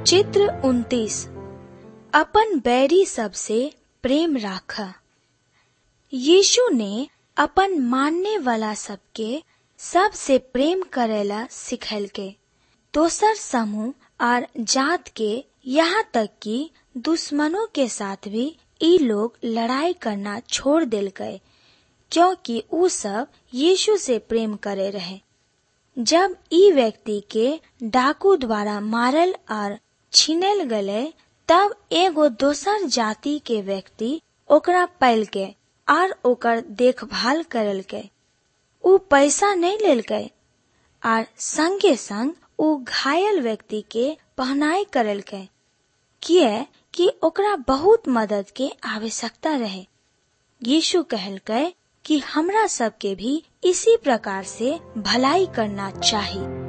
चित्र 29। अपन बैरी सबसे प्रेम राखा। यीशु ने अपन मानने वाला सबके सबसे प्रेम करेला सिखैलके। दोसर समूह और जात के यहाँ तक कि दुश्मनों के साथ भी ई लोग लड़ाई करना छोड़ देलकै, क्योंकि ऊ सब यीशु से प्रेम करे रहे। जब ई व्यक्ति के डाकू द्वारा मारल और छीनल गले, तब एगो दोसर जाति के व्यक्ति ओकरा पालके और ओकर देखभाल करलके। ऊ पैसा नहीं लेलकै और संगे संग ऊ घायल व्यक्ति के पहनाई करलकै, किए कि ओकरा बहुत मदद के आवश्यकता रहे। यीशु कहलकै कि हमरा सबके भी इसी प्रकार से भलाई करना चाहिए।